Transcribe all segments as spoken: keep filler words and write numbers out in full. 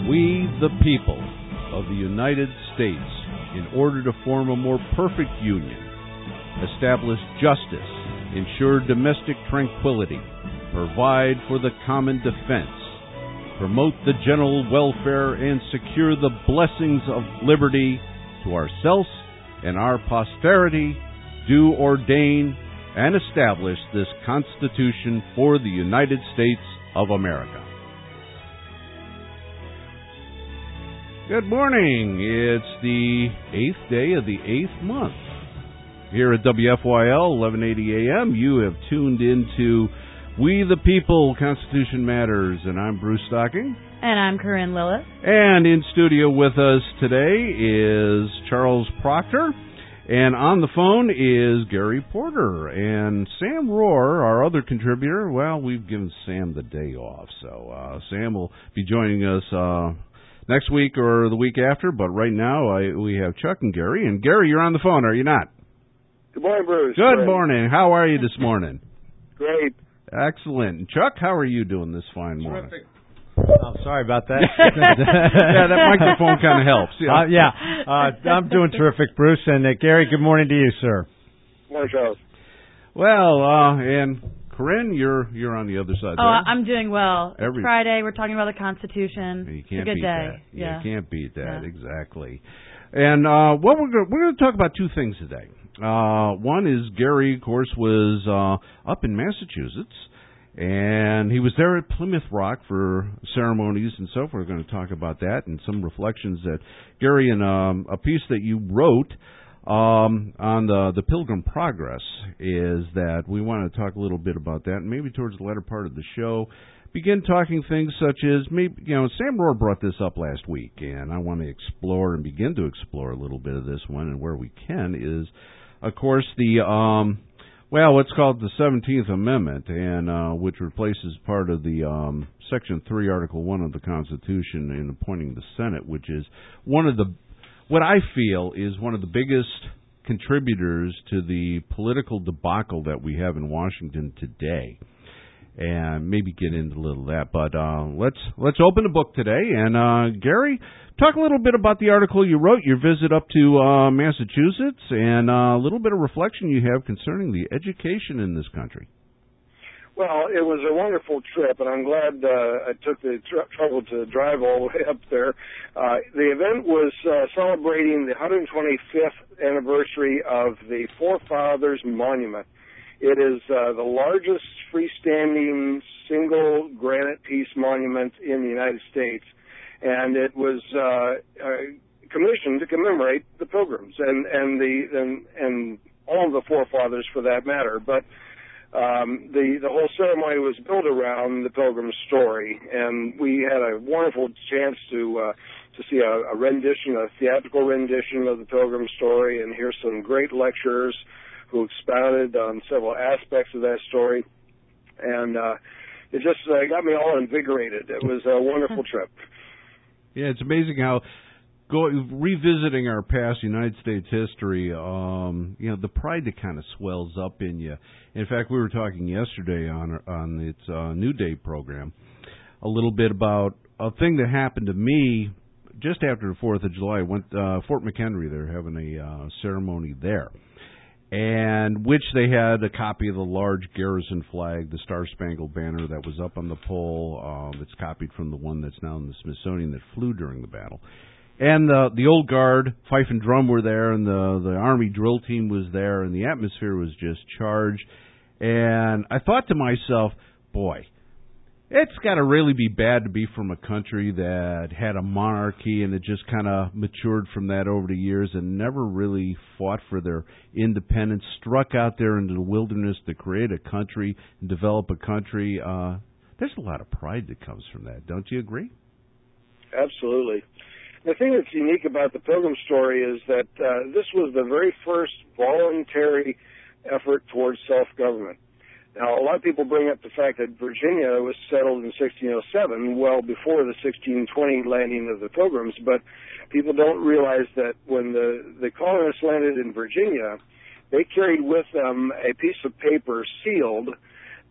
We, the people of the United States, in order to form a more perfect union, establish justice, ensure domestic tranquility, provide for the common defense, promote the general welfare, and secure the blessings of liberty to ourselves and our posterity, do ordain and establish this Constitution for the United States of America. Good morning. It's the eighth day of the eighth month. Here at W F Y L, eleven eighty A M, you have tuned into We the People, Constitution Matters, and I'm Bruce Stocking. And I'm Corinne Lillis. And in studio with us today is Charles Proctor, and on the phone is Gary Porter. And Sam Rohr, our other contributor, well, we've given Sam the day off, so uh, Sam will be joining us uh, next week or the week after, but right now I, we have Chuck and Gary. And Gary, you're on the phone, are you not? Good morning, Bruce. Good Great. morning. How are you this morning? Great. Excellent. Chuck, how are you doing this fine morning? Terrific. Oh, sorry about that. Yeah, that microphone kind of helps. Yeah, uh, yeah. Uh, I'm doing terrific, Bruce. And uh, Gary, good morning to you, sir. Good morning, Charles. Well, uh, and Corinne, you're you're on the other side oh, there. I'm doing well. Every, it's Friday. We're talking about the Constitution. You can't it's a good beat day. that. Yeah, yeah. You can't beat that. Yeah. Exactly. And uh, what we're gonna, we're going to talk about two things today. Uh, one is Gary, of course, was uh, up in Massachusetts, and he was there at Plymouth Rock for ceremonies and so forth. We're going to talk about that and some reflections that Gary, in um, a piece that you wrote um, on the the Pilgrim Progress, is that we want to talk a little bit about that, and maybe towards the latter part of the show, begin talking things such as, maybe, you know, Sam Rohr brought this up last week, and I want to explore and begin to explore a little bit of this one, and where we can is, of course, the, um, well, what's called the seventeenth Amendment, and uh, which replaces part of the um, Section three, Article one of the Constitution in appointing the Senate, which is one of the, what I feel is one of the biggest contributors to the political debacle that we have in Washington today. And maybe get into a little of that, but uh, let's let's open the book today. And uh, Gary, talk a little bit about the article you wrote, your visit up to uh, Massachusetts, and uh, a little bit of reflection you have concerning the education in this country. Well, it was a wonderful trip, and I'm glad uh, I took the tr- trouble to drive all the way up there. Uh, the event was uh, celebrating the one hundred twenty-fifth anniversary of the Forefathers Monument. It is uh, the largest freestanding single granite piece monument in the United States, and it was uh, uh, commissioned to commemorate the Pilgrims and and the and, and all of the forefathers for that matter. But um, the the whole ceremony was built around the Pilgrim story, and we had a wonderful chance to uh, to see a, a rendition, a theatrical rendition of the Pilgrim story, and hear some great lecturers who expounded on several aspects of that story, and uh, it just uh, got me all invigorated. It was a wonderful trip. Yeah, it's amazing how go, revisiting our past United States history, um, you know, the pride that kind of swells up in you. In fact, we were talking yesterday on on its uh, New Day program a little bit about a thing that happened to me just after the fourth of July. I went uh, Fort McHenry. They're having a uh, ceremony there, and which they had a copy of the large garrison flag, the Star-Spangled Banner, that was up on the pole. Um, it's copied from the one that's now in the Smithsonian that flew during the battle. And the the old guard, fife and drum were there, and the, the Army drill team was there, and the atmosphere was just charged. And I thought to myself, boy, it's got to really be bad to be from a country that had a monarchy and it just kind of matured from that over the years and never really fought for their independence, struck out there into the wilderness to create a country and develop a country. Uh, there's a lot of pride that comes from that. Don't you agree? Absolutely. The thing that's unique about the Pilgrim story is that uh, this was the very first voluntary effort towards self-government. Now, a lot of people bring up the fact that Virginia was settled in sixteen oh seven, well before the sixteen twenty landing of the Pilgrims, but people don't realize that when the, the colonists landed in Virginia, they carried with them a piece of paper sealed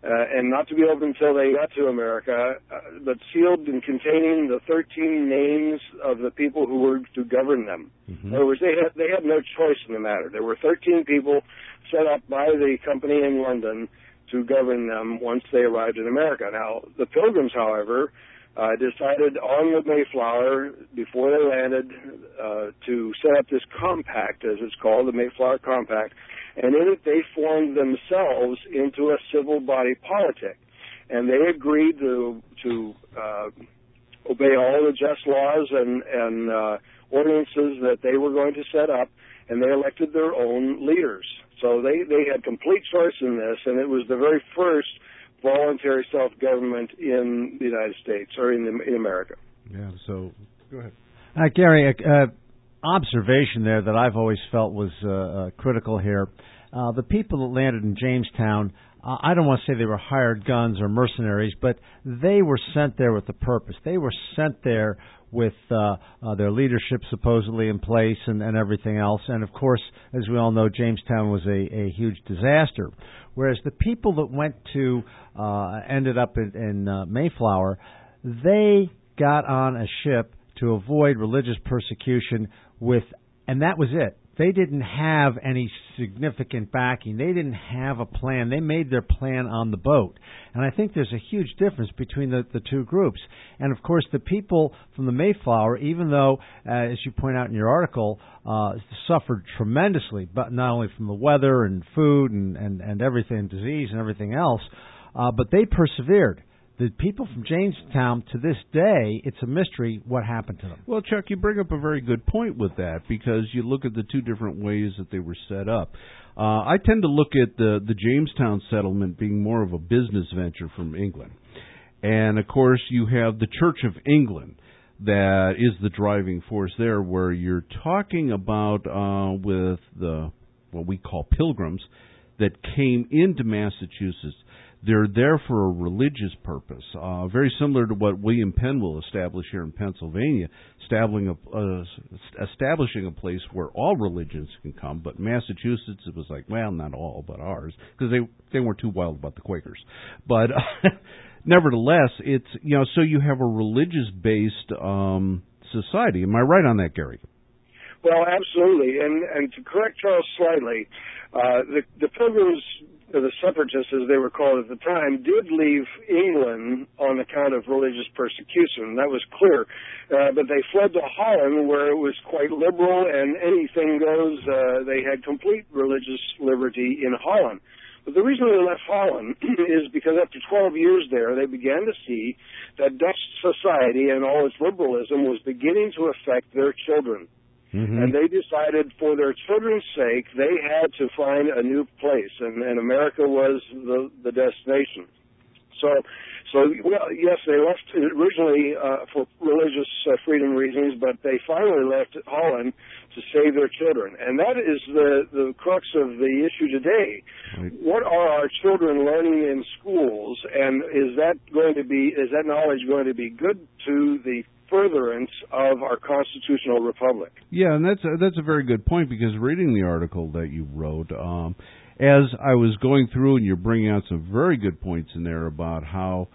uh, and not to be opened until they got to America, uh, but sealed and containing the thirteen names of the people who were to govern them. Mm-hmm. In other words, they had, they had no choice in the matter. There were thirteen people set up by the company in London to govern them once they arrived in America. Now, the Pilgrims, however, uh, decided on the Mayflower, before they landed, uh, to set up this compact, as it's called, the Mayflower Compact, and in it they formed themselves into a civil body politic. And they agreed to, to uh, obey all the just laws and, and uh, ordinances that they were going to set up, and they elected their own leaders. So they, they had complete choice in this, and it was the very first voluntary self-government in the United States, or in, the, in America. Yeah, so go ahead. Uh, Gary, uh, observation there that I've always felt was uh, uh, critical here. Uh, the people that landed in Jamestown, uh, I don't want to say they were hired guns or mercenaries, but they were sent there with a purpose. They were sent there with uh, uh, their leadership supposedly in place and, and everything else. And, of course, as we all know, Jamestown was a, a huge disaster. Whereas the people that went to, uh, ended up in, in uh, Mayflower, they got on a ship to avoid religious persecution with, and that was it. They didn't have any significant backing. They didn't have a plan. They made their plan on the boat. And I think there's a huge difference between the, the two groups. And, of course, the people from the Mayflower, even though, uh, as you point out in your article, uh, suffered tremendously, but not only from the weather and food and, and, and everything, disease and everything else, uh, but they persevered. The people from Jamestown, to this day, it's a mystery what happened to them. Well, Chuck, you bring up a very good point with that, because you look at the two different ways that they were set up. Uh, I tend to look at the, the Jamestown settlement being more of a business venture from England. And, of course, you have the Church of England that is the driving force there, where you're talking about uh, with the what we call pilgrims that came into Massachusetts. They're there for a religious purpose, uh, very similar to what William Penn will establish here in Pennsylvania, establishing a, uh, establishing a place where all religions can come. But Massachusetts, it was like, well, not all, but ours, because they they weren't too wild about the Quakers. But uh, nevertheless, it's, you know, so you have a religious-based um, society. Am I right on that, Gary? Well, absolutely. And and to correct Charles slightly, uh, the the Pilgrims, the separatists, as they were called at the time, did leave England on account of religious persecution. That was clear. Uh, but they fled to Holland, where it was quite liberal, and anything goes. Uh, they had complete religious liberty in Holland. But the reason they left Holland is because after twelve years there, they began to see that Dutch society and all its liberalism was beginning to affect their children. Mm-hmm. And they decided, for their children's sake, they had to find a new place, and, and America was the, the destination. So, so well, yes, they left originally uh, for religious uh, freedom reasons, but they finally left Holland to save their children. And that is the, the crux of the issue today. Right. What are our children learning in schools, and is that going to be, is that knowledge going to be good to the furtherance of our constitutional republic? Yeah, and that's a, that's a very good point, because reading the article that you wrote, um, as I was going through, and you're bringing out some very good points in there about how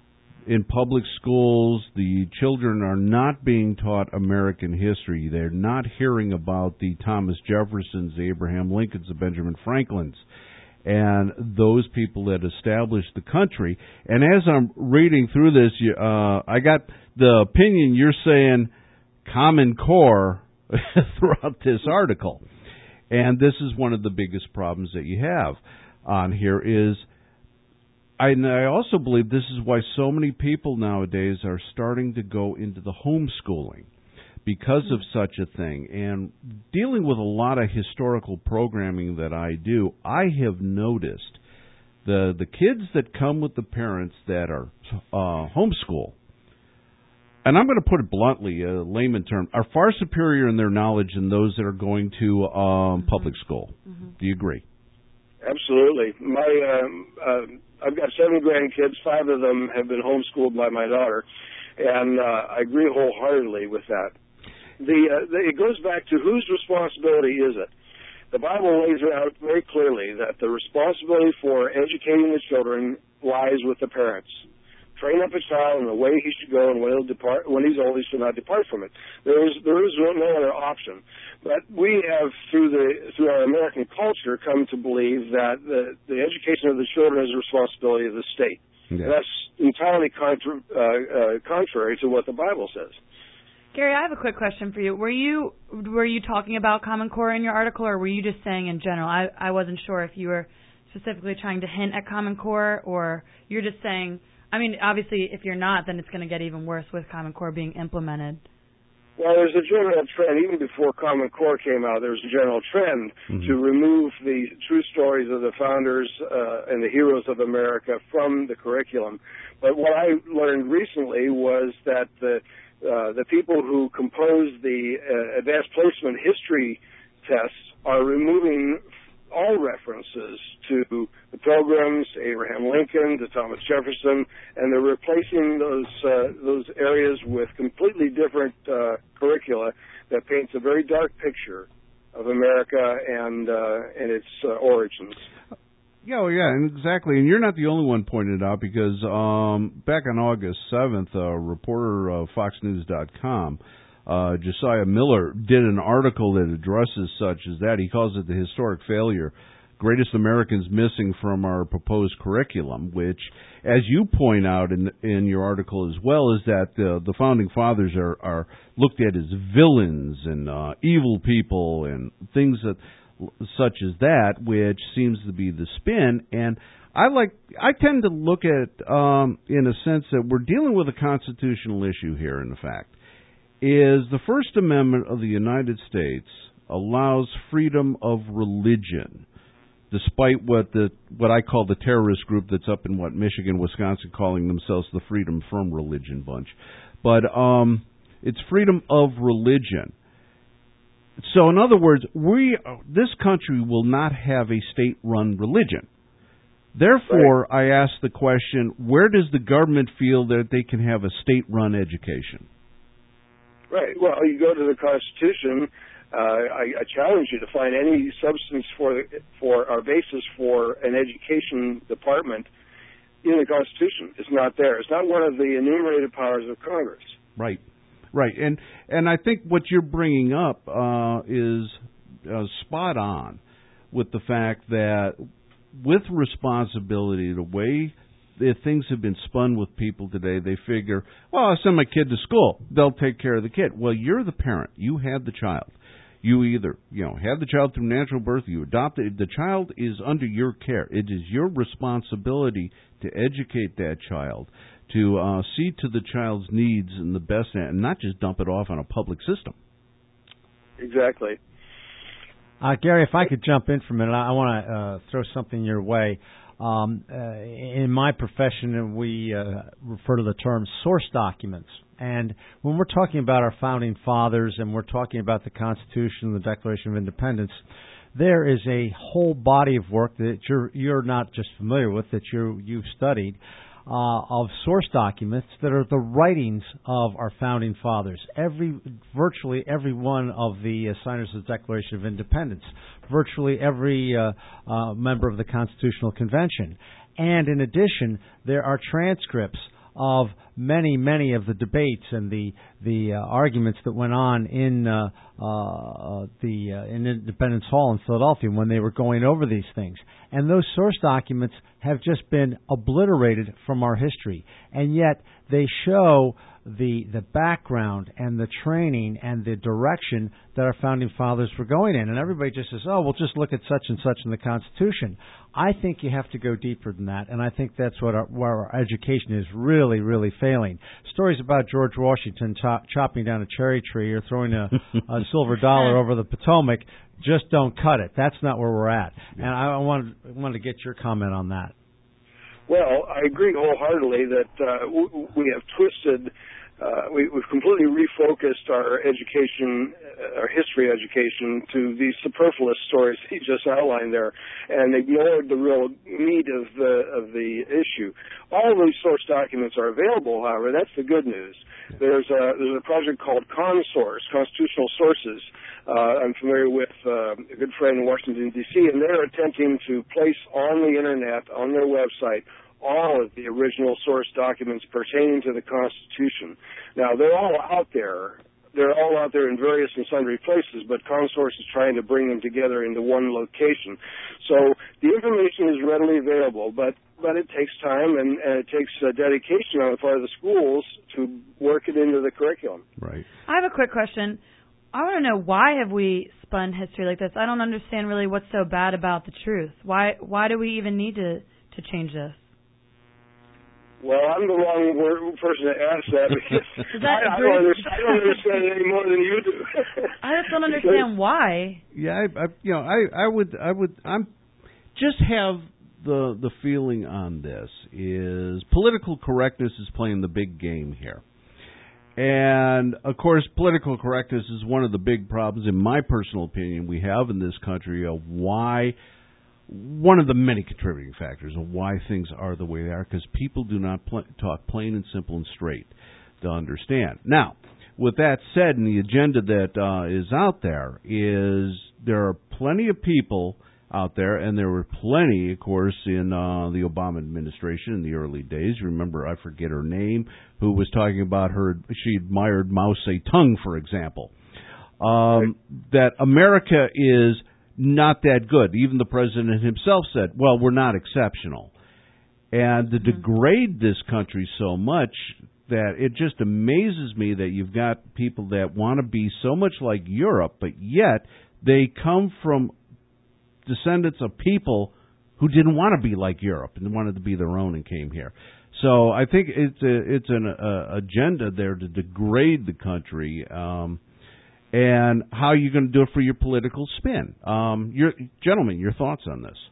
in public schools the children are not being taught American history. They're not hearing about the Thomas Jeffersons, the Abraham Lincolns, the Benjamin Franklins, and those people that established the country. And as I'm reading through this, uh, I got the opinion you're saying Common Core throughout this article. And this is one of the biggest problems that you have on here is, I, and I also believe this is why so many people nowadays are starting to go into the homeschooling, because of such a thing. And dealing with a lot of historical programming that I do, I have noticed the the kids that come with the parents that are uh, homeschool, and I'm going to put it bluntly, a layman term, are far superior in their knowledge than those that are going to um, mm-hmm. public school. Mm-hmm. Do you agree? Absolutely. My um, uh, I've got seven grandkids. Five of them have been homeschooled by my daughter, and uh, I agree wholeheartedly with that. The, uh, the it goes back to whose responsibility is it? The Bible lays it out very clearly that the responsibility for educating the children lies with the parents. Train up a child in the way he should go, and when he'll depart, when he's old, he should not depart from it. There is there is no, no other option. But we have, through the through our American culture, come to believe that the, the education of the children is the responsibility of the state. Yeah. That's entirely contra, uh, uh, contrary to what the Bible says. Gary, I have a quick question for you. Were you were you talking about Common Core in your article, or were you just saying in general? I, I wasn't sure if you were specifically trying to hint at Common Core, or you're just saying. I mean, obviously, if you're not, then it's going to get even worse with Common Core being implemented. Well, there's a general trend. Even before Common Core came out, there was a general trend mm-hmm. to remove the true stories of the founders uh, and the heroes of America from the curriculum. But what I learned recently was that the uh, the people who composed the uh, advanced placement history tests are removing all references to the Pilgrims, Abraham Lincoln, to Thomas Jefferson, and they're replacing those uh, those areas with completely different uh, curricula that paints a very dark picture of America and uh, and its uh, origins. Yeah, well, yeah, and exactly. And you're not the only one pointing it out, because um, back on August seventh, a reporter of Fox News dot com, Uh, Josiah Miller, did an article that addresses such as that. He calls it the historic failure, greatest Americans missing from our proposed curriculum, which, as you point out in in your article as well, is that the, the founding fathers are, are looked at as villains and uh, evil people and things that such as that, which seems to be the spin. And I like I tend to look at um, in a sense that we're dealing with a constitutional issue here. In fact, is the First Amendment of the United States allows freedom of religion, despite what the what I call the terrorist group that's up in what Michigan, Wisconsin, calling themselves the Freedom from Religion bunch. But um, it's freedom of religion. So, in other words, we this country will not have a state-run religion. Therefore, right. I ask the question: where does the government feel that they can have a state-run education? Right. Well, you go to the Constitution. Uh, I, I challenge you to find any substance for for our basis for an education department in the Constitution. It's not there. It's not one of the enumerated powers of Congress. Right. Right. And and I think what you're bringing up uh, is uh, spot on with the fact that with responsibility, the way if things have been spun with people today, they figure, well, I'll send my kid to school. They'll take care of the kid. Well, you're the parent. You had the child. You either, you know, had the child through natural birth, you adopted. The child is under your care. It is your responsibility to educate that child, to uh, see to the child's needs in the best, and not just dump it off on a public system. Exactly. Uh, Gary, if I could jump in for a minute, I, I want to uh, throw something your way. Um, uh, in my profession, we uh, refer to the term source documents. And when we're talking about our founding fathers and we're talking about the Constitution and the Declaration of Independence, there is a whole body of work that you're you're not just familiar with, that you you've studied, uh, of source documents that are the writings of our founding fathers. Every, virtually every one of the uh, signers of the Declaration of Independence, virtually every uh, uh, member of the Constitutional Convention. And in addition, there are transcripts of many, many of the debates and the the uh, arguments that went on in uh, uh, the uh, in Independence Hall in Philadelphia when they were going over these things. And those source documents have just been obliterated from our history, and yet they show the the background and the training and the direction that our founding fathers were going in. And everybody just says, oh, we'll just look at such and such in the Constitution. I think you have to go deeper than that, and I think that's what our, where our education is really, really failing. Stories about George Washington chop, chopping down a cherry tree or throwing a, a silver dollar over the Potomac just don't cut it. That's not where we're at. And I wanted, wanted to get your comment on that. Well, I agree wholeheartedly that uh, w- we have twisted, uh, we, we've completely refocused our education, uh, our history education, to these superfluous stories he just outlined there, and ignored the real meat of the of the issue. All of these source documents are available, however. That's the good news. There's a there's a project called ConSource, Constitutional Sources. Uh, I'm familiar with uh, a good friend in Washington, D C, and they're attempting to place on the Internet, on their website, all of the original source documents pertaining to the Constitution. Now, they're all out there. They're all out there in various and sundry places, but ComSource is trying to bring them together into one location. So the information is readily available, but, but it takes time and, and it takes uh, dedication on the part of the schools to work it into the curriculum. Right. I have a quick question. I want to know, why have we spun history like this? I don't understand really what's so bad about the truth. Why why do we even need to, to change this? Well, I'm the wrong word, person to ask that because that I, I, don't understand, I don't understand it any more than you do. I just don't understand why. Yeah, I, I you know, I, I would, I would, I'm just have the the feeling on this is political correctness is playing the big game here. And, of course, political correctness is one of the big problems, in my personal opinion, we have in this country of why, one of the many contributing factors of why things are the way they are, because people do not pl- talk plain and simple and straight to understand. Now, with that said, and the agenda that uh, is out there is there are plenty of people out there, and there were plenty, of course, in uh, the Obama administration in the early days. Remember, I forget her name, who was talking about her, she admired Mao Zedong, for example. Um, right. That America is not that good. Even the president himself said, well, we're not exceptional. And to mm-hmm. degrade this country so much that it just amazes me that you've got people that want to be so much like Europe, but yet they come from descendants of people who didn't want to be like Europe and wanted to be their own and came here. So I think it's a, it's an uh, agenda there to degrade the country. Um, and how are you going to do it for your political spin? Um, your, gentlemen, your thoughts on this?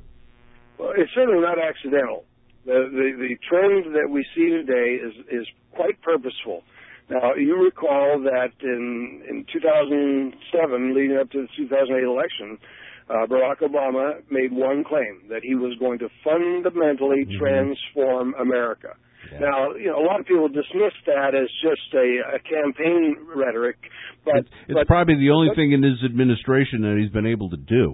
Well, it's certainly not accidental. The, the, the trend that we see today is, is quite purposeful. Now, you recall that in, in two thousand seven, leading up to the two thousand eight election, Uh, Barack Obama made one claim, that he was going to fundamentally mm-hmm. transform America. Yeah. Now, you know, a lot of people dismiss that as just a, a campaign rhetoric, but it's, it's but, probably the only but, thing in his administration that he's been able to do.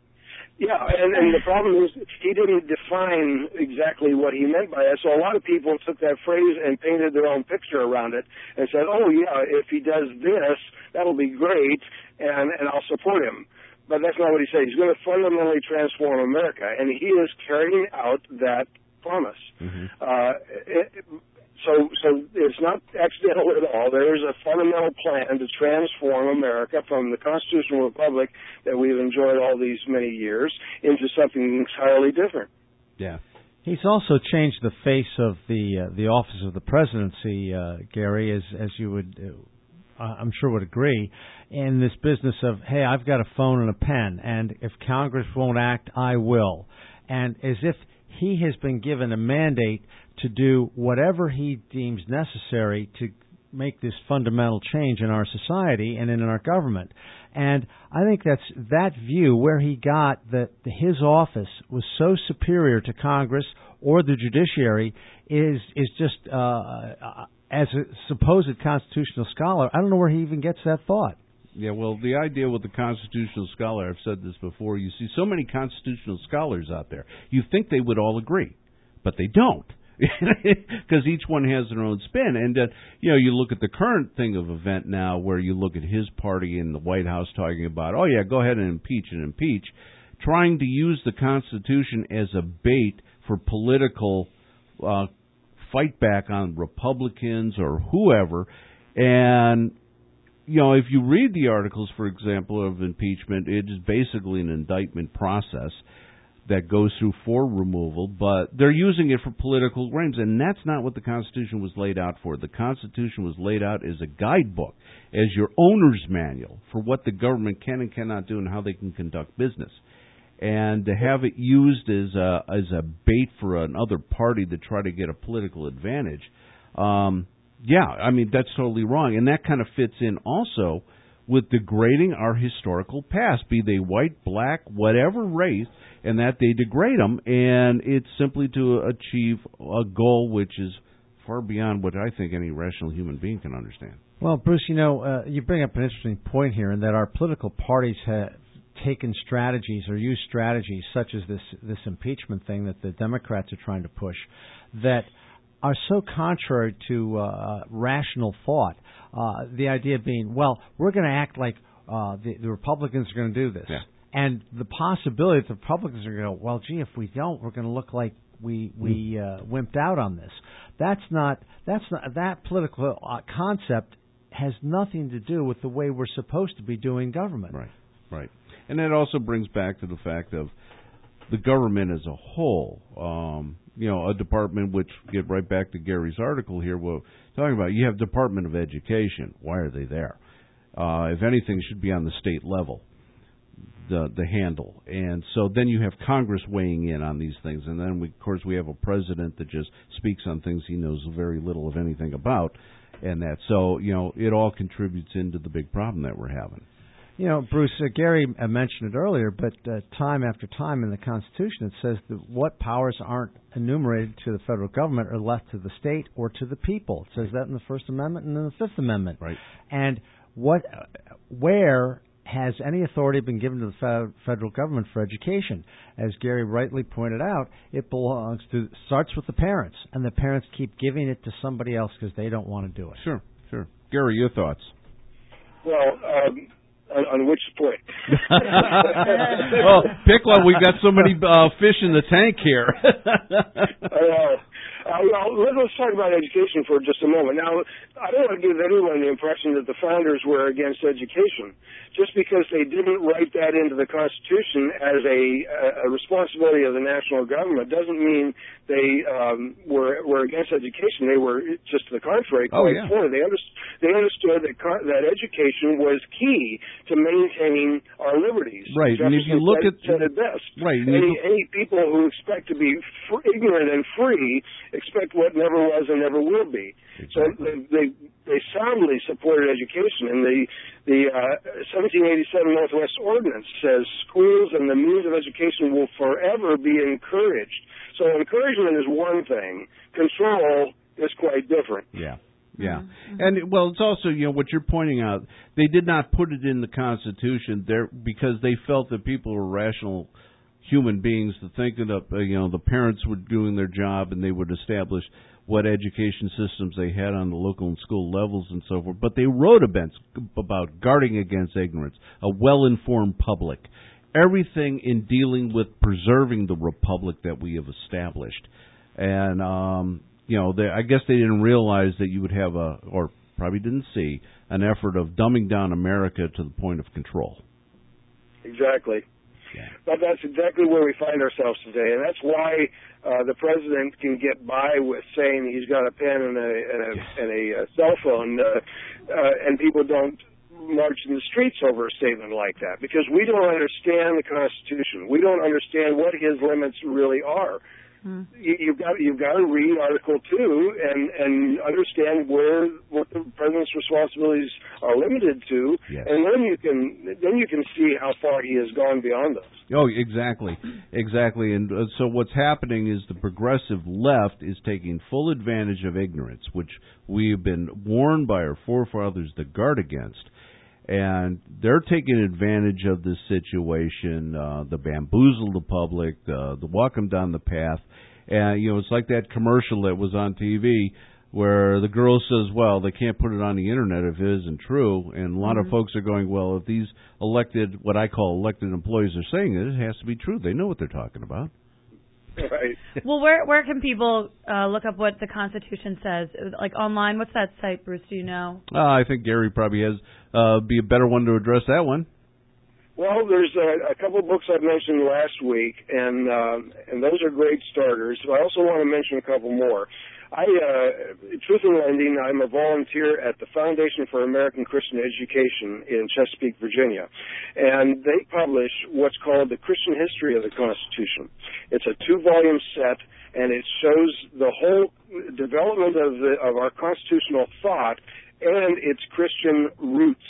Yeah, and, and the problem is he didn't define exactly what he meant by that. So a lot of people took that phrase and painted their own picture around it and said, "Oh yeah, if he does this, that'll be great, and and I'll support him." But that's not what he said. He's going to fundamentally transform America, and he is carrying out that promise. Mm-hmm. Uh, it, so, so it's not accidental at all. There is a fundamental plan to transform America from the constitutional republic that we've enjoyed all these many years into something entirely different. Yeah. He's also changed the face of the uh, the office of the presidency, uh, Gary, as as you would. Uh, I'm sure would agree, in this business of, hey, I've got a phone and a pen, and if Congress won't act, I will. And as if he has been given a mandate to do whatever he deems necessary to make this fundamental change in our society and in our government. And I think that's that view where he got that his office was so superior to Congress or the judiciary is is just uh, as a supposed constitutional scholar, I don't know where he even gets that thought. Yeah, well, the idea with the constitutional scholar, I've said this before, you see so many constitutional scholars out there. You think they would all agree, but they don't, because each one has their own spin. And, uh, you know, you look at the current thing of event now where you look at his party in the White House talking about, oh, yeah, go ahead and impeach and impeach, trying to use the Constitution as a bait for political uh fight back on Republicans or whoever. And, you know, if you read the articles, for example, of impeachment, it is basically an indictment process that goes through for removal, but they're using it for political gains, and that's not what the Constitution was laid out for. The Constitution was laid out as a guidebook, as your owner's manual for what the government can and cannot do and how they can conduct business. And to have it used as a, as a bait for another party to try to get a political advantage, um, yeah, I mean, that's totally wrong. And that kind of fits in also with degrading our historical past, be they white, black, whatever race, and that they degrade them. And it's simply to achieve a goal which is far beyond what I think any rational human being can understand. Well, Bruce, you know, uh, you bring up an interesting point here in that our political parties have taken strategies or used strategies such as this this impeachment thing that the Democrats are trying to push that are so contrary to uh, rational thought. Uh, the idea being, well, we're going to act like uh, the, the Republicans are going to do this. Yeah. And the possibility that the Republicans are going to go, well, gee, if we don't, we're going to look like we we uh, wimped out on this. That's not that's not that political uh, concept has nothing to do with the way we're supposed to be doing government. Right, right. And that also brings back to the fact of the government as a whole. Um, you know, a department, which get right back to Gary's article here, we're talking about, you have Department of Education. Why are they there? Uh, if anything, it should be on the state level, the the handle. And so then you have Congress weighing in on these things. And then, we, of course, we have a president that just speaks on things he knows very little of anything about. And that, so, you know, it all contributes into the big problem that we're having. You know, Bruce, uh, Gary uh, mentioned it earlier, but uh, time after time in the Constitution it says that what powers aren't enumerated to the federal government are left to the state or to the people. It says that in the First Amendment and in the Fifth Amendment. Right. And what, uh, where has any authority been given to the federal government for education? As Gary rightly pointed out, it belongs to, starts with the parents, and the parents keep giving it to somebody else because they don't want to do it. Sure, sure. Gary, your thoughts? Well, um, on, on which point? Well, pick one. We've got so many uh, fish in the tank here. uh, Uh, well, let's talk about education for just a moment. Now, I don't want to give anyone the impression that the founders were against education. Just because they didn't write that into the Constitution as a, a responsibility of the national government doesn't mean they um, were were against education. They were just to the contrary, oh, quite yeah. for it. They, under, they understood that co- that education was key to maintaining our liberties. Right, and if you look said, at said it best. right, Any, any people who expect to be fr- ignorant and free expect what never was and never will be. Exactly. So they, they they soundly supported education, and the the uh, seventeen eighty-seven Northwest Ordinance says schools and the means of education will forever be encouraged. So encouragement is one thing; control is quite different. Yeah. Yeah. Mm-hmm. And, well, it's also, you know, what you're pointing out, they did not put it in the Constitution there because they felt that people were rational human beings to think that, uh, you know, the parents were doing their job and they would establish what education systems they had on the local and school levels and so forth. But they wrote about, about guarding against ignorance, a well-informed public, everything in dealing with preserving the republic that we have established. And, um, you know, they, I guess they didn't realize that you would have a, or probably didn't see, an effort of dumbing down America to the point of control. Exactly. Yeah. But that's exactly where we find ourselves today, and that's why uh, the president can get by with saying he's got a pen and a and a, and a uh, cell phone, uh, uh, and people don't march in the streets over a statement like that because we don't understand the Constitution. We don't understand what his limits really are. Hmm. You, you've got you've got to read Article Two and and understand where what the president's responsibilities are limited to, yes. and then you can then you can see how far he has gone beyond those. Oh, exactly, exactly. And uh, so what's happening is the progressive left is taking full advantage of ignorance, which we have been warned by our forefathers to guard against. And they're taking advantage of this situation, uh, the bamboozle the public, uh, the walk them down the path. And, you know, it's like that commercial that was on T V where the girl says, well, they can't put it on the Internet if it isn't true. And a lot mm-hmm. of folks are going, well, if these elected, what I call elected employees are saying it, it has to be true. They know what they're talking about. Right. Well, where where can people uh, look up what the Constitution says? Like online, what's that site, Bruce? Do you know? Uh, I think Gary probably has uh, be a better one to address that one. Well, there's a, a couple of books I mentioned last week, and um, and those are great starters. So I also want to mention a couple more. I, uh, Truth in Lending, I'm a volunteer at the Foundation for American Christian Education in Chesapeake, Virginia. And they publish what's called the Christian History of the Constitution. It's a two-volume set, and it shows the whole development of, the, of our constitutional thought and its Christian roots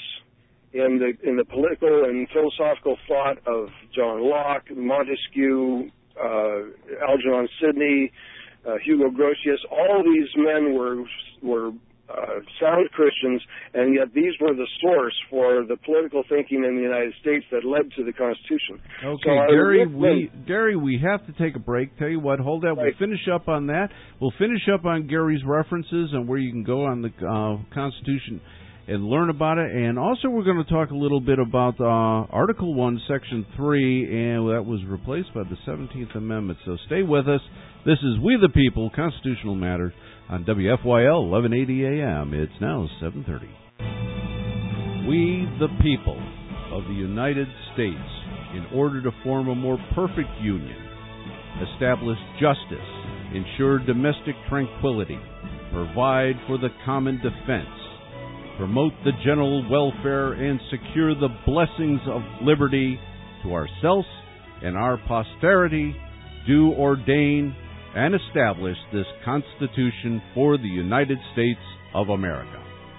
in the, in the political and philosophical thought of John Locke, Montesquieu, uh, Algernon Sidney, Uh, Hugo Grotius. All these men were were uh, sound Christians, and yet these were the source for the political thinking in the United States that led to the Constitution. Okay, so Gary, we Gary, we have to take a break. Tell you what, hold that. Right. We'll finish up on that. We'll finish up on Gary's references and where you can go on the uh, Constitution and learn about it. And also we're going to talk a little bit about uh, Article one, Section three, and that was replaced by the seventeenth Amendment. So stay with us. This is We the People, Constitutional Matters, on W F Y L, eleven eighty A M. It's now seven thirty. We the people of the United States, in order to form a more perfect union, establish justice, ensure domestic tranquility, provide for the common defense, promote the general welfare, and secure the blessings of liberty to ourselves and our posterity, do ordain and establish this Constitution for the United States of America.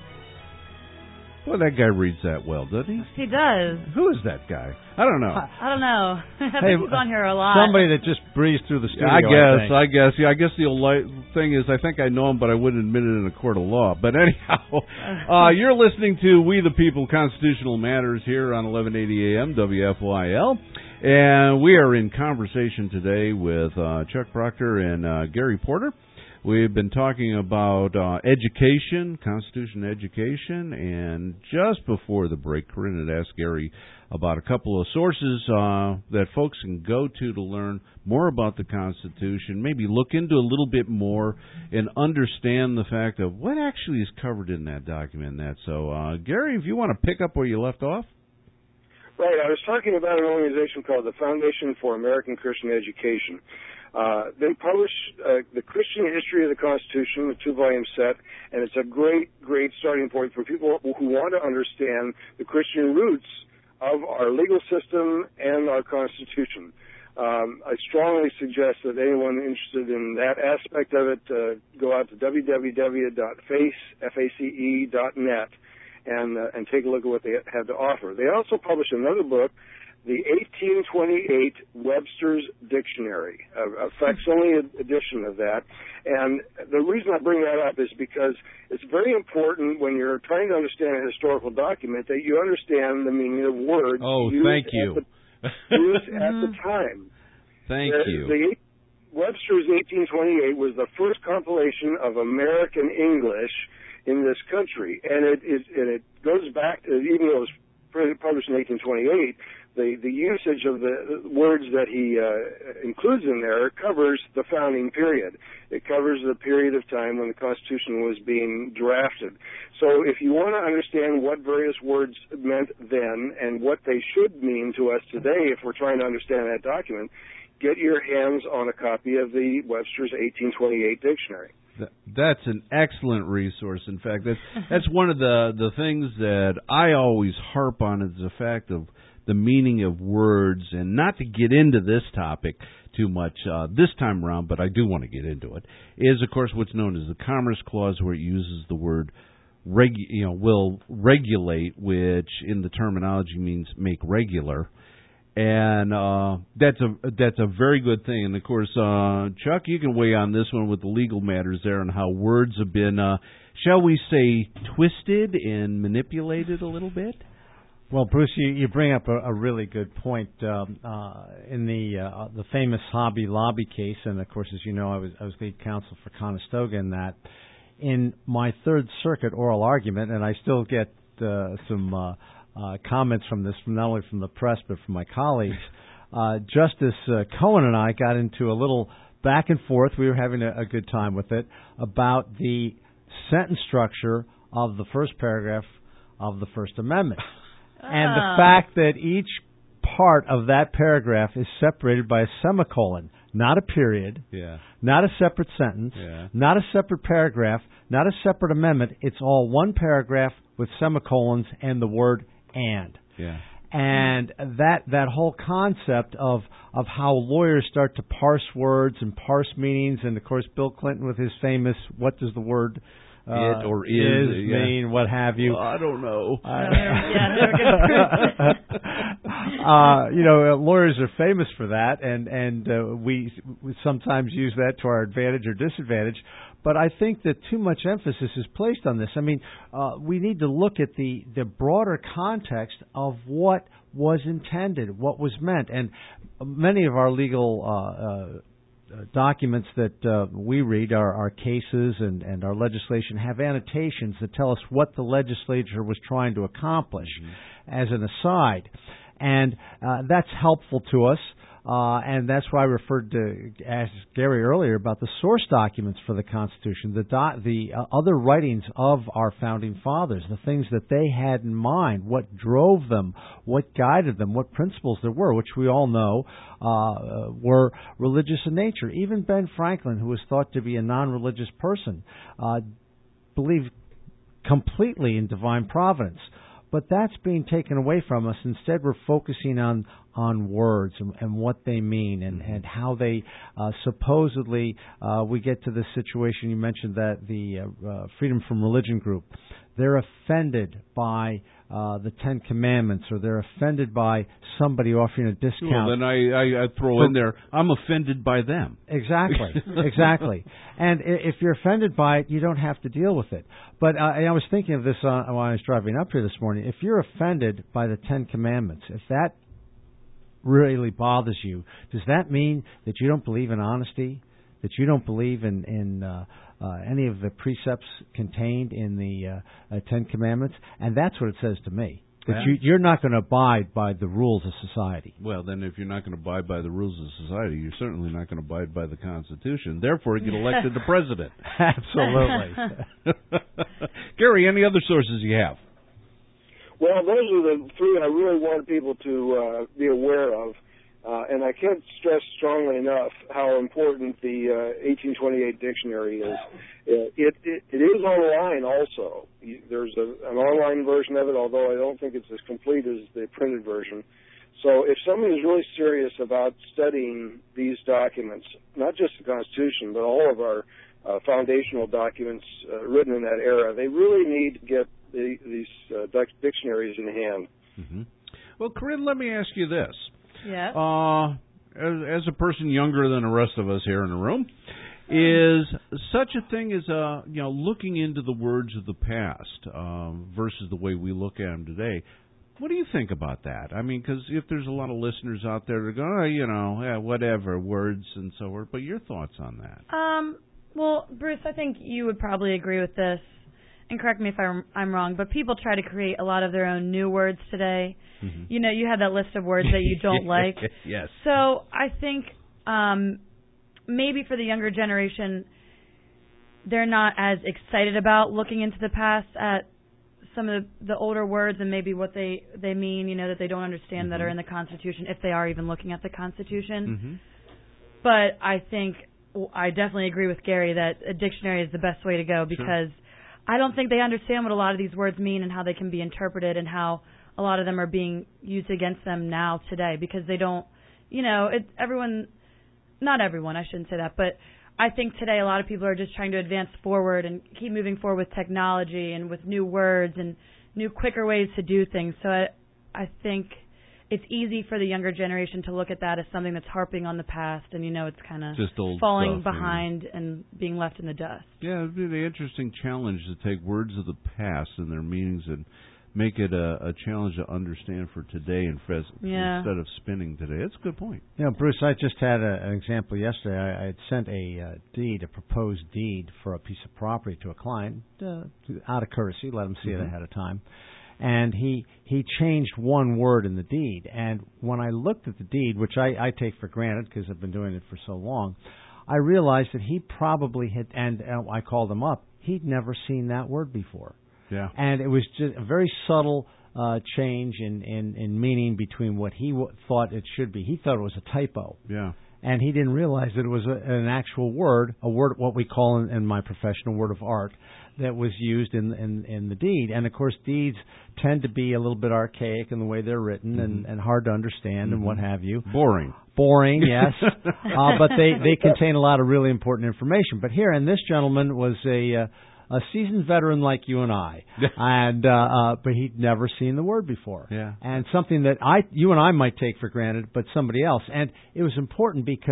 Well, that guy reads that well, doesn't he? He does. Who is that guy? I don't know. I don't know. I Hey, think he's on here a lot. Somebody that just breezed through the studio. I guess, I I, guess. Yeah, I guess the old li- thing is, I think I know him, but I wouldn't admit it in a court of law. But anyhow, uh, you're listening to We the People Constitutional Matters here on eleven eighty A M W F Y L. And we are in conversation today with uh, Chuck Proctor and uh, Gary Porter. We've been talking about uh, education, Constitution education, and just before the break, Corinne had asked Gary about a couple of sources uh, that folks can go to to learn more about the Constitution, maybe look into a little bit more and understand the fact of what actually is covered in that document. That so, uh, Gary, if you want to pick up where you left off. Right, I was talking about an organization called the Foundation for American Christian Education. Uh, they publish uh, the Christian history of the Constitution, a two-volume set, and it's a great, great starting point for people who want to understand the Christian roots of our legal system and our Constitution. Um, I strongly suggest that anyone interested in that aspect of it uh, go out to w w w dot face dot net and uh, and take a look at what they have to offer. They also publish another book, the eighteen twenty-eight Webster's Dictionary, a, a facsimile edition of that. And the reason I bring that up is because it's very important when you're trying to understand a historical document that you understand the meaning of words Oh, used, thank at, you. the, used at the time. Thank the, you. The Webster's eighteen twenty-eight was the first compilation of American English in this country, and it, it, and it goes back to, even though it was published in eighteen twenty-eight, the, the usage of the words that he uh, includes in there covers the founding period. It covers the period of time when the Constitution was being drafted. So if you want to understand what various words meant then and what they should mean to us today if we're trying to understand that document, get your hands on a copy of the Webster's eighteen twenty-eight Dictionary. That's an excellent resource. In fact, that's that's one of the the things that I always harp on is the fact of the meaning of words, and not to get into this topic too much uh, this time around, but I do want to get into it. Is of course what's known as the Commerce Clause, where it uses the word reg, you know, will regulate, which in the terminology means make regular. And uh, that's a that's a very good thing. And of course, uh, Chuck, you can weigh on this one with the legal matters there and how words have been, uh, shall we say, twisted and manipulated a little bit. Well, Bruce, you, you bring up a, a really good point. Um, uh, in the uh, the famous Hobby Lobby case, and of course, as you know, I was I was lead counsel for Conestoga in that. In my Third Circuit oral argument, and I still get uh, some. Uh, Uh, comments from this, from not only from the press but from my colleagues. Uh, Justice uh, Cohen and I got into a little back and forth. We were having a, a good time with it about the sentence structure of the first paragraph of the First Amendment, oh. and the fact that each part of that paragraph is separated by a semicolon, not a period, yeah. not a separate sentence, yeah. not a separate paragraph, not a separate amendment. It's all one paragraph with semicolons and the word and. Yeah. And that that whole concept of of how lawyers start to parse words and parse meanings, and of course Bill Clinton with his famous "what does the word uh, it or is, is yeah. mean," what have you. Well, I don't know. Uh, uh, you know, uh, lawyers are famous for that, and and uh, we, we sometimes use that to our advantage or disadvantage. but I think that too much emphasis is placed on this. I mean, uh, we need to look at the, the broader context of what was intended, what was meant. And many of our legal uh, uh, documents that uh, we read, our, our cases and, and our legislation, have annotations that tell us what the legislature was trying to accomplish mm-hmm. as an aside. And uh, that's helpful to us. Uh, and that's why I referred to, as Gary earlier, about the source documents for the Constitution, the do, the uh, other writings of our founding fathers, the things that they had in mind, what drove them, what guided them, what principles there were, which we all know uh, were religious in nature. Even Ben Franklin, who was thought to be a non-religious person, uh, believed completely in divine providence. But that's being taken away from us. Instead, we're focusing on on words and, and what they mean and, and how they uh, supposedly uh, we get to this situation. You mentioned that the uh, uh, Freedom from Religion group, they're offended by uh, the Ten Commandments, or they're offended by somebody offering a discount. Well, then I, I, I throw for, in there, I'm offended by them. Exactly, exactly. And if you're offended by it, you don't have to deal with it. But uh, I was thinking of this uh, when I was driving up here this morning. If you're offended by the Ten Commandments, if that really bothers you, does that mean that you don't believe in honesty, that you don't believe in, in uh, uh, any of the precepts contained in the uh, uh, Ten Commandments? And that's what it says to me, that yeah. you, you're not going to abide by the rules of society. Well, then if you're not going to abide by the rules of society, you're certainly not going to abide by the Constitution. Therefore, get elected the president. Absolutely. Gary, any other sources you have? Well, those are the three I really want people to uh, be aware of. Uh, and I can't stress strongly enough how important the uh, eighteen twenty-eight dictionary is. It, it, it is online also. There's a, an online version of it, although I don't think it's as complete as the printed version. So if someone is really serious about studying these documents, not just the Constitution, but all of our uh, foundational documents uh, written in that era, they really need to get the, these uh, dictionaries in hand. Mm-hmm. Well, Corinne, let me ask you this. Yeah. Uh, as, as a person younger than the rest of us here in the room, is such a thing as uh, you know, looking into the words of the past um, versus the way we look at them today. What do you think about that? I mean, because if there's a lot of listeners out there that go, oh, you know, yeah, whatever, words and so forth. But your thoughts on that? Um. Well, Bruce, I think you would probably agree with this. And correct me if I'm, I'm wrong, but people try to create a lot of their own new words today. Mm-hmm. You know, you have that list of words that you don't like. Yes. So I think um, maybe for the younger generation, they're not as excited about looking into the past at some of the, the older words and maybe what they, they mean, you know, that they don't understand mm-hmm. that are in the Constitution, if they are even looking at the Constitution. Mm-hmm. But I think, I definitely agree with Gary that a dictionary is the best way to go because sure. I don't think they understand what a lot of these words mean and how they can be interpreted and how a lot of them are being used against them now today because they don't, you know, it, everyone, not everyone, I shouldn't say that, but I think today a lot of people are just trying to advance forward and keep moving forward with technology and with new words and new, quicker ways to do things. So I, I think it's easy for the younger generation to look at that as something that's harping on the past and, you know, it's kind of falling stuff, behind yeah. and being left in the dust. Yeah, it would be the interesting challenge to take words of the past and their meanings and make it a, a challenge to understand for today and fres- yeah. instead of spinning today. That's a good point. You know, Bruce, I just had a, an example yesterday. I, I had sent a uh, deed, a proposed deed for a piece of property to a client uh, out of courtesy, let him see mm-hmm. it ahead of time. And he he changed one word in the deed. And when I looked at the deed, which I, I take for granted because I've been doing it for so long, I realized that he probably had, and uh, I called him up, he'd never seen that word before. Yeah. And it was just a very subtle uh, change in, in, in meaning between what he w- thought it should be. He thought it was a typo. Yeah. And he didn't realize that it was a, an actual word, a word, what we call in, in my profession, a word of art, that was used in, in in the deed. And, of course, deeds tend to be a little bit archaic in the way they're written mm-hmm. and, and hard to understand mm-hmm. and what have you. Boring. Boring, yes. uh, but they, they contain a lot of really important information. But here, and this gentleman was a... Uh, a seasoned veteran like you and I, and uh, uh, but he'd never seen the word before. Yeah. And something that I, you and I might take for granted, but somebody else. And it was important because it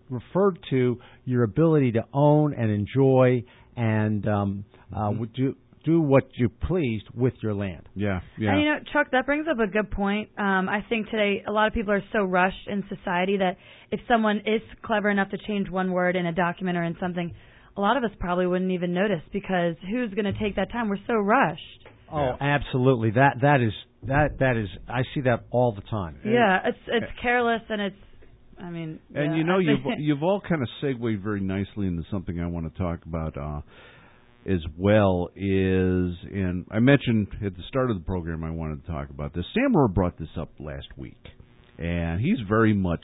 referred to your ability to own and enjoy and um, uh, would do do what you pleased with your land. Yeah, yeah. And, you know, Chuck, that brings up a good point. Um, I think today a lot of people are so rushed in society that if someone is clever enough to change one word in a document or in something, a lot of us probably wouldn't even notice because who's going to take that time? We're so rushed. Oh, absolutely. That that is that that is. I see that all the time. Yeah, it's it's careless and it's. I mean. And yeah, you know, I you've think you've all kind of segued very nicely into something I want to talk about uh, as well. Is and I mentioned at the start of the program I wanted to talk about this. Sam Rohr brought this up last week, and he's very much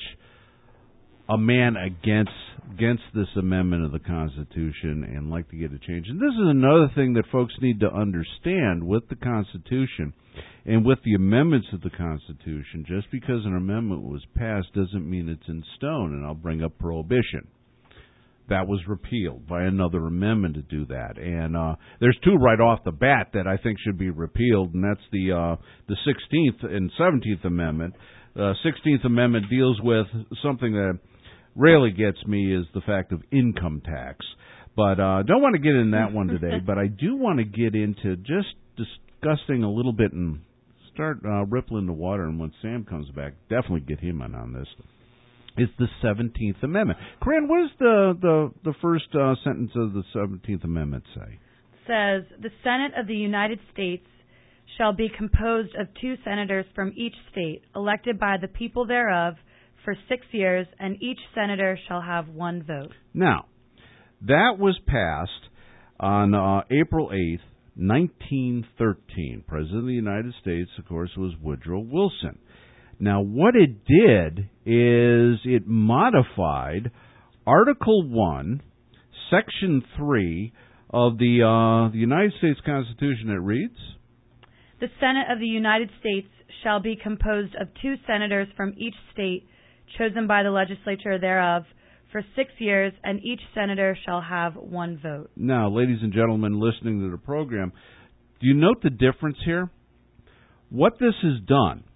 a man against against this amendment of the Constitution and like to get a change. And this is another thing that folks need to understand with the Constitution and with the amendments of the Constitution. Just because an amendment was passed doesn't mean it's in stone. And I'll bring up prohibition. That was repealed by another amendment to do that. And uh, there's two right off the bat that I think should be repealed, and that's the uh, the sixteenth and seventeenth Amendment. The uh, sixteenth Amendment deals with something that really gets me is the fact of income tax. But I uh, don't want to get in that one today, but I do want to get into just discussing a little bit and start uh, rippling the water, and when Sam comes back, definitely get him in on this, is the seventeenth Amendment. Corinne, what does the, the, the first uh, sentence of the seventeenth Amendment say? Says, the Senate of the United States shall be composed of two senators from each state, elected by the people thereof, for six years, and each senator shall have one vote. Now, that was passed on uh, April eighth, nineteen thirteen. President of the United States, of course, was Woodrow Wilson. Now, what it did is it modified Article one, Section three of the, uh, the United States Constitution. It reads, the Senate of the United States shall be composed of two senators from each state, chosen by the legislature thereof, for six years, and each senator shall have one vote. Now, ladies and gentlemen listening to the program, do you note the difference here? What this has done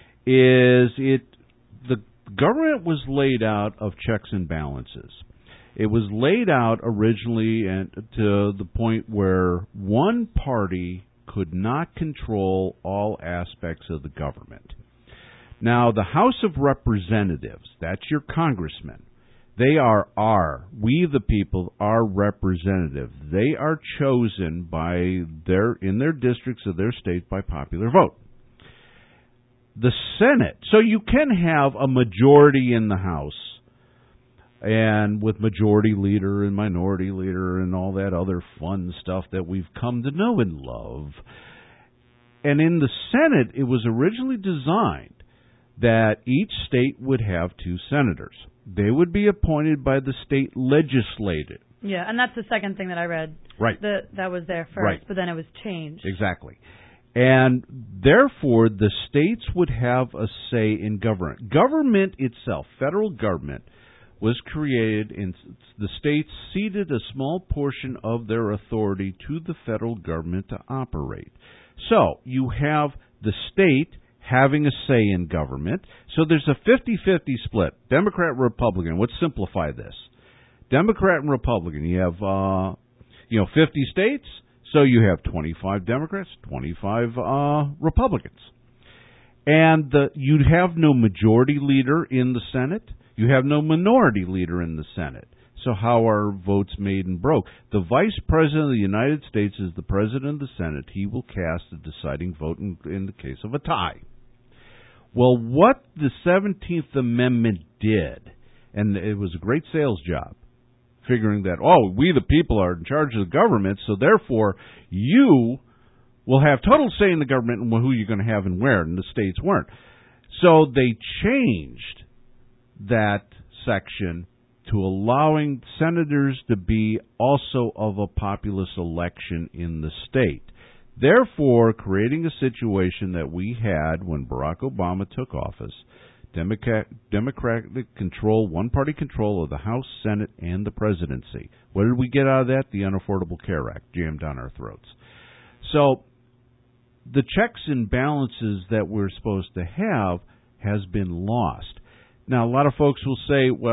is it the government was laid out of checks and balances. It was laid out originally and to the point where one party could not control all aspects of the government. Now, the House of Representatives, that's your congressmen, they are our, we the people, our representative. They are chosen by their, in their districts of their state by popular vote. The Senate, so you can have a majority in the House, and with majority leader and minority leader and all that other fun stuff that we've come to know and love. And in the Senate, it was originally designed that each state would have two senators. They would be appointed by the state legislature. Yeah, and that's the second thing that I read. Right. The, that was there first, right. But then it was changed. Exactly. And therefore, the states would have a say in government. Government itself, federal government, was created, and the states ceded a small portion of their authority to the federal government to operate. So, you have the state having a say in government. So there's a fifty-fifty split, Democrat-Republican. Let's simplify this. Democrat and Republican. You have, uh, you know, fifty states, so you have twenty-five Democrats, twenty-five uh, Republicans. And the, you'd have no majority leader in the Senate. You have no minority leader in the Senate. So how are votes made and broke? The Vice President of the United States is the President of the Senate. He will cast the deciding vote in, in the case of a tie. Well, what the seventeenth Amendment did, and it was a great sales job, figuring that, oh, we the people are in charge of the government, so therefore you will have total say in the government and who you're going to have and where, and the states weren't. So they changed that section to allowing senators to be also of a populous election in the state. Therefore, creating a situation that we had when Barack Obama took office, Democrat, Democratic control, one-party control of the House, Senate, and the presidency. What did we get out of that? The Unaffordable Care Act jammed down our throats. So, the checks and balances that we're supposed to have has been lost. Now, a lot of folks will say, well,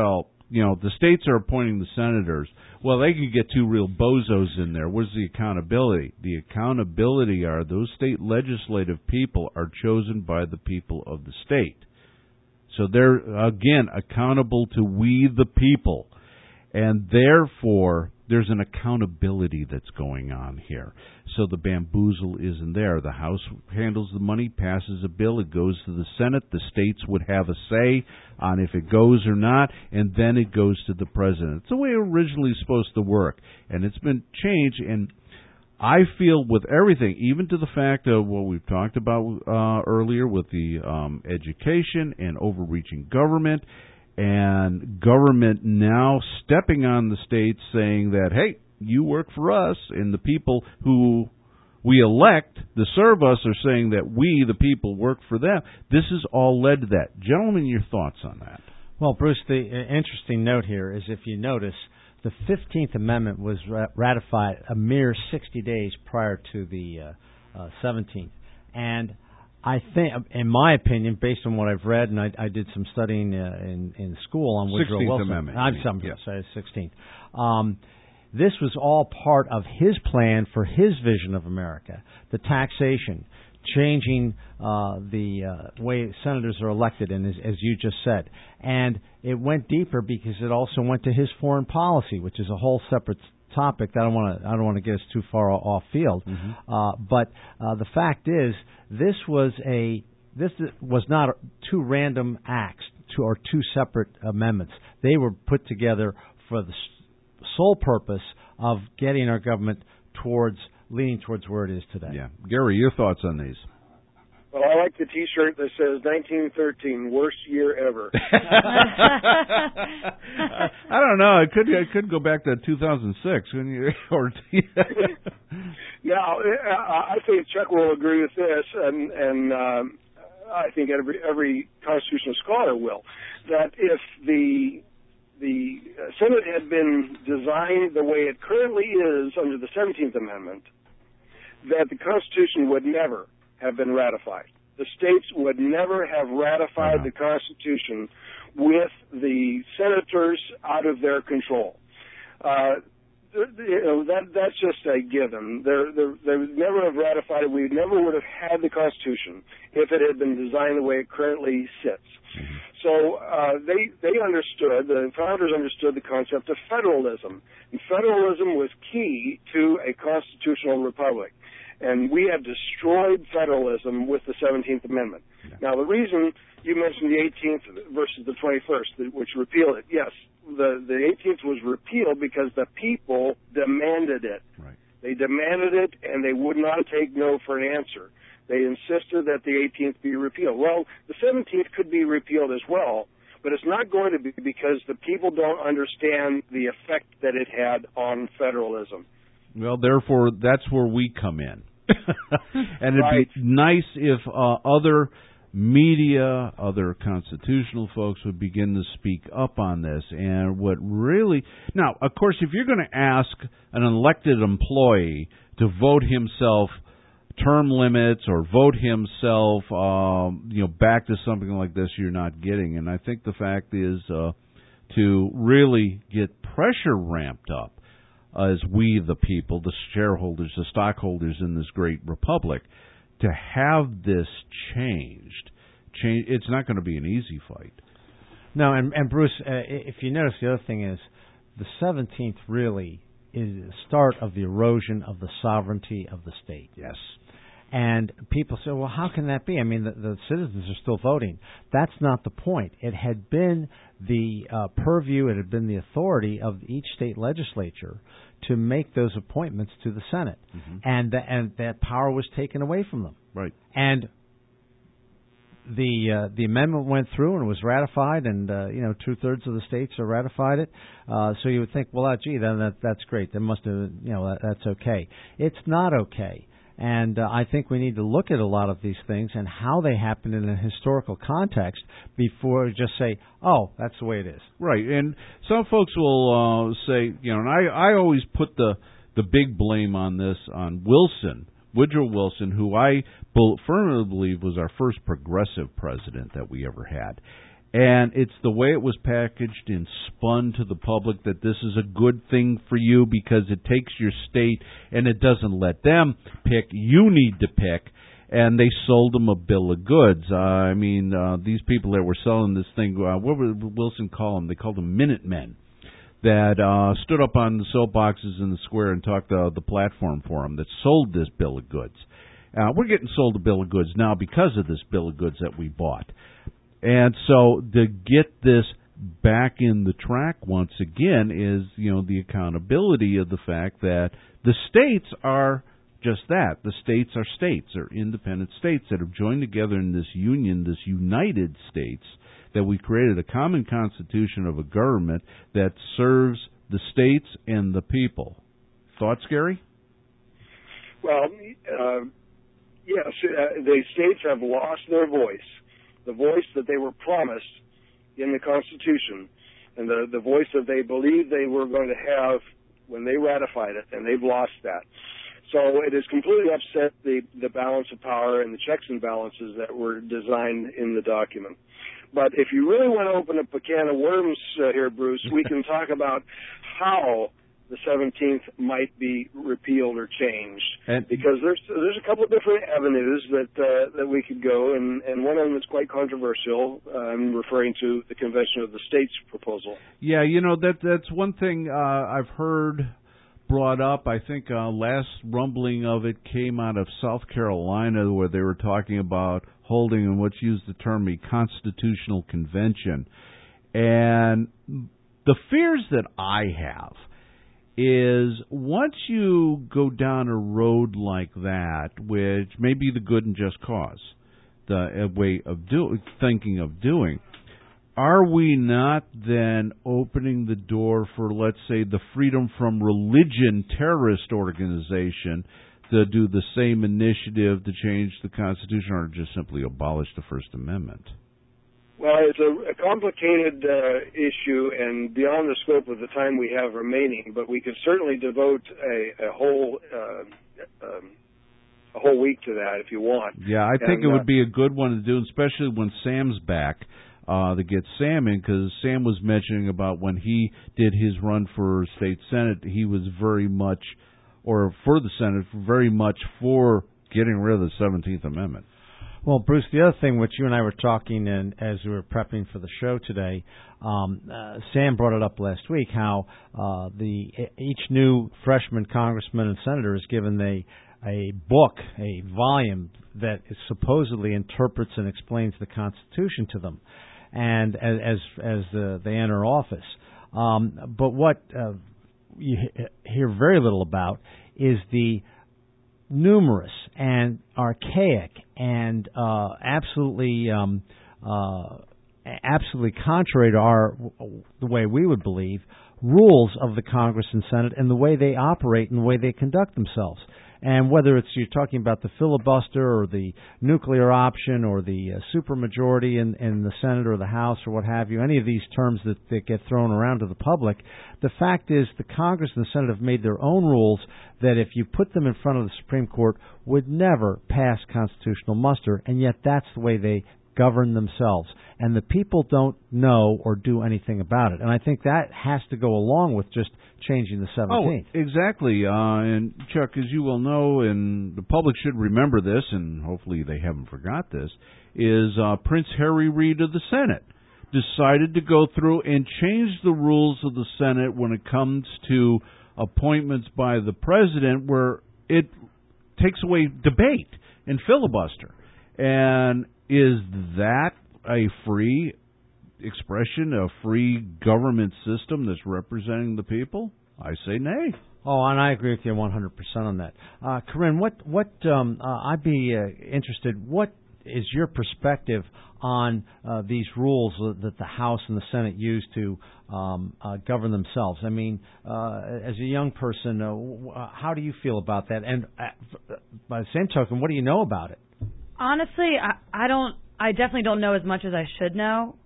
you know, the states are appointing the senators. Well, they could get two real bozos in there. Where's the accountability? The accountability are those state legislative people are chosen by the people of the state. So they're, again, accountable to we the people. And therefore, there's an accountability that's going on here. So the bamboozle isn't there. The House handles the money, passes a bill, it goes to the Senate. The states would have a say on if it goes or not, and then it goes to the president. It's the way it originally was supposed to work. And it's been changed, and I feel with everything, even to the fact of what we've talked about uh, earlier with the um, education and overreaching government, and government now stepping on the states saying that, hey, you work for us, and the people who we elect to serve us are saying that we, the people, work for them. This has all led to that. Gentlemen, your thoughts on that? Well, Bruce, the uh, interesting note here is if you notice, the fifteenth Amendment was ra- ratified a mere sixty days prior to the uh, uh, seventeenth. And I think, in my opinion, based on what I've read, and I, I did some studying uh, in, in school on Woodrow sixteenth Wilson. Amendment. I'm sorry, yes. sixteenth. Um, this was all part of his plan for his vision of America, the taxation, changing uh, the uh, way senators are elected, and as, as you just said. And it went deeper because it also went to his foreign policy, which is a whole separate topic that I don't want to I don't want to get us too far off field. Mm-hmm. Uh, but uh, the fact is, this was a this was not two random acts, two or two separate amendments. They were put together for the sole purpose of getting our government towards leaning towards where it is today. Yeah, Gary, your thoughts on these? Well, I like the T-shirt that says nineteen thirteen, worst year ever. I don't know. It could it could go back to two thousand six. Couldn't you? Or now, I think Chuck will agree with this, and, and um, I think every every constitutional scholar will, that if the the Senate had been designed the way it currently is under the seventeenth Amendment, that the Constitution would never have been ratified. The states would never have ratified uh-huh. the Constitution with the senators out of their control. Uh, you know, that that's just a given. They're, they're, they would never have ratified it. We never would have had the Constitution if it had been designed the way it currently sits. Mm-hmm. So uh, they they understood, the founders understood the concept of federalism. And federalism was key to a constitutional republic. And we have destroyed federalism with the seventeenth Amendment. Yeah. Now, the reason you mentioned the eighteenth versus the twenty-first, which repealed it, yes, the, the eighteenth was repealed because the people demanded it. Right. They demanded it, and they would not take no for an answer. They insisted that the eighteenth be repealed. Well, the seventeenth could be repealed as well, but it's not going to be because the people don't understand the effect that it had on federalism. Well, therefore, that's where we come in. And it'd right. be nice if uh, other media, other constitutional folks would begin to speak up on this. And what really... Now, of course, if you're going to ask an elected employee to vote himself term limits or vote himself um, you know, back to something like this, you're not getting. And I think the fact is uh, to really get pressure ramped up as we, the people, the shareholders, the stockholders in this great republic, to have this changed. Change. It's not going to be an easy fight. No, and, and Bruce, uh, if you notice, the other thing is the seventeenth really is the start of the erosion of the sovereignty of the state. Yes. And people say, well, how can that be? I mean, the, the citizens are still voting. That's not the point. It had been the uh, purview, it had been the authority of each state legislature to make those appointments to the Senate. Mm-hmm. And, th- and that power was taken away from them. Right. And the uh, the amendment went through and was ratified, and uh, you know two thirds of the states have ratified it. Uh, so you would think, well, uh, gee, then that that's great. That must have, you know, that, that's okay. It's not okay, and uh, I think we need to look at a lot of these things and how they happen in a historical context before we just say, oh, that's the way it is. Right, and some folks will uh, say, you know, and I I always put the the big blame on this on Wilson. Woodrow Wilson, who I firmly believe was our first progressive president that we ever had. And it's the way it was packaged and spun to the public that this is a good thing for you because it takes your state and it doesn't let them pick. You need to pick. And they sold them a bill of goods. Uh, I mean, uh, these people that were selling this thing, uh, what would Wilson call them? They called them Minutemen, that uh, stood up on the soapboxes in the square and talked uh, the platform for them, that sold this bill of goods. Uh, we're getting sold a bill of goods now because of this bill of goods that we bought. And so to get this back in the track once again is, you know, the accountability of the fact that the states are just that. The states are states. They're independent states that have joined together in this union, this United States, that we created a common constitution of a government that serves the states and the people. Thoughts, Gary? Well, uh, yes, uh, the states have lost their voice, the voice that they were promised in the Constitution, and the, the voice that they believed they were going to have when they ratified it, and they've lost that. So it has completely upset the, the balance of power and the checks and balances that were designed in the document. But if you really want to open up a can of worms uh, here, Bruce, we can talk about how the seventeenth might be repealed or changed. And because there's there's a couple of different avenues that uh, that we could go, and, and one of them is quite controversial. Uh, I'm referring to the Convention of the States proposal. Yeah, you know, that that's one thing uh, I've heard brought up. I think uh, last rumbling of it came out of South Carolina, where they were talking about holding, and what's used the term, a constitutional convention. And the fears that I have is once you go down a road like that, which may be the good and just cause, the a way of do, thinking of doing, are we not then opening the door for, let's say, the Freedom from Religion terrorist organization to do the same initiative to change the Constitution, or just simply abolish the First Amendment? Well, it's a, a complicated uh, issue and beyond the scope of the time we have remaining, but we could certainly devote a, a whole uh, um, a whole week to that if you want. Yeah, I think and, it would uh, be a good one to do, especially when Sam's back. Uh, to get Sam in, because Sam was mentioning about when he did his run for state senate, he was very much, or for the Senate, very much for getting rid of the seventeenth Amendment. Well, Bruce, the other thing which you and I were talking, and as we were prepping for the show today, um, uh, Sam brought it up last week, how uh, the each new freshman congressman and senator is given a a book, a volume that is supposedly interprets and explains the Constitution to them, and as as, as uh, they enter office. Um, but what uh, you hear very little about is the numerous and archaic and uh, absolutely um, uh, absolutely contrary to our the way we would believe rules of the Congress and Senate and the way they operate and the way they conduct themselves. And whether it's you're talking about the filibuster or the nuclear option or the uh, supermajority in, in the Senate or the House or what have you, any of these terms that, that get thrown around to the public, the fact is the Congress and the Senate have made their own rules that if you put them in front of the Supreme Court would never pass constitutional muster, and yet that's the way they govern themselves. And the people don't know or do anything about it. And I think that has to go along with just changing the seventeenth. Oh, exactly. Uh, and, Chuck, as you will know, and the public should remember this, and hopefully they haven't forgot this, is uh, Prince Harry Reid of the Senate decided to go through and change the rules of the Senate when it comes to appointments by the president, where it takes away debate and filibuster. And is that a free expression, a free government system that's representing the people? I say nay. Oh, and I agree with you one hundred percent on that. Uh, Corinne, what, what um, uh, I'd be uh, interested, what is your perspective on uh, these rules that the House and the Senate use to um, uh, govern themselves? I mean, uh, as a young person, uh, how do you feel about that? And uh, by the same token, what do you know about it? Honestly, I, I don't. I definitely don't know as much as I should know.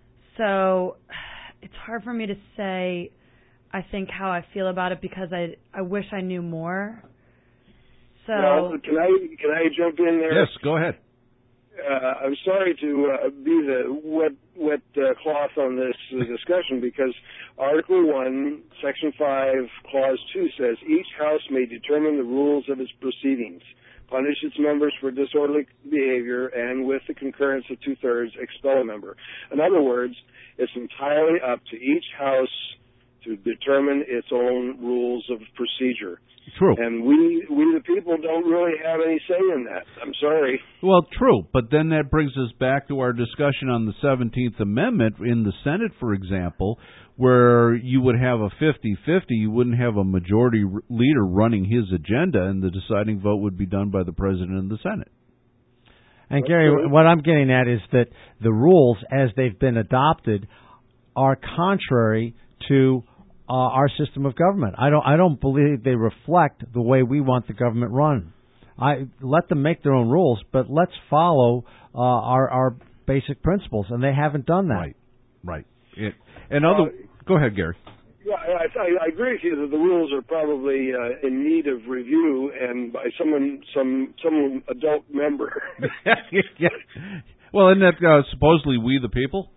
So it's hard for me to say, I think, how I feel about it, because I I wish I knew more. So well, can I can I jump in there? Yes, go ahead. uh, I'm sorry to uh, be the wet wet uh, cloth on this uh, discussion because Article One, Section Five, Clause Two says each House may determine the rules of its proceedings, punish its members for disorderly behavior, and with the concurrence of two-thirds, expel a member. In other words, it's entirely up to each House to determine its own rules of procedure. True. And we, we the people, don't really have any say in that. I'm sorry. Well, true. But then that brings us back to our discussion on the seventeenth Amendment in the Senate, for example, where you would have a fifty-fifty. You wouldn't have a majority r- leader running his agenda, and the deciding vote would be done by the President and the Senate. And, Gary, what I'm getting at is that the rules, as they've been adopted, are contrary to uh, our system of government. I don't I don't believe they reflect the way we want the government run. I let them make their own rules, but let's follow uh, our our basic principles, and they haven't done that. Right, right. It, and other, uh, go ahead, Gary. Yeah, I, I agree with you that the rules are probably uh, in need of review, and by someone, some some adult member. yeah. Well, isn't that uh, supposedly we the people?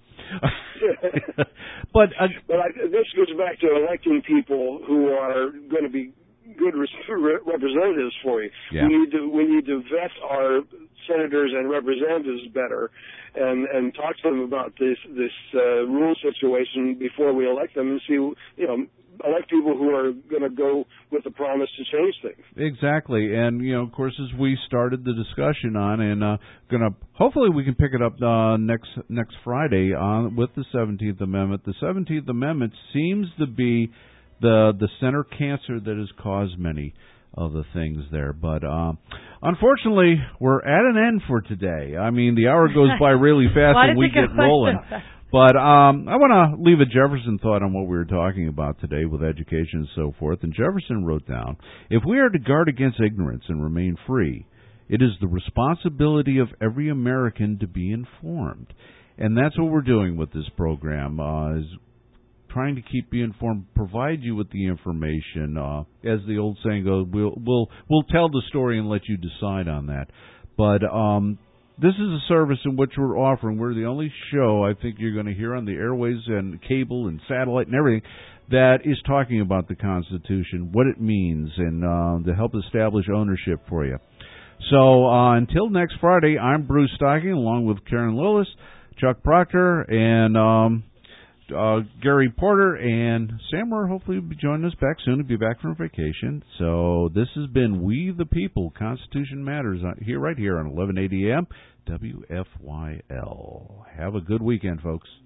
but uh, but I, this goes back to electing people who are going to be good re- representatives for you. Yeah. We need to we need to vet our senators and representatives better, and and talk to them about this this uh, rule situation before we elect them, and see, you know, elect people who are going to go with the promise to change things. Exactly, and you know, of course, as we started the discussion on, and uh, gonna hopefully we can pick it up uh, next next Friday on with the seventeenth Amendment. The seventeenth Amendment seems to be the the center cancer that has caused many of the things there. But uh, unfortunately, we're at an end for today. I mean, the hour goes by really fast when we get rolling. But um, I want to leave a Jefferson thought on what we were talking about today with education and so forth. And Jefferson wrote down, if we are to guard against ignorance and remain free, it is the responsibility of every American to be informed. And that's what we're doing with this program, uh, is trying to keep you informed, provide you with the information. Uh, as the old saying goes, we'll we'll we'll tell the story and let you decide on that. But um, this is a service in which we're offering. We're the only show I think you're going to hear on the airways and cable and satellite and everything that is talking about the Constitution, what it means, and uh, to help establish ownership for you. So uh, until next Friday, I'm Bruce Stocking, along with Karen Lillis, Chuck Proctor, and Um, Uh, Gary Porter, and Sam Moore hopefully will be joining us back soon. He'll be back from vacation. So this has been We the People, Constitution Matters, here right here on eleven eighty A M W F Y L. Have a good weekend, folks.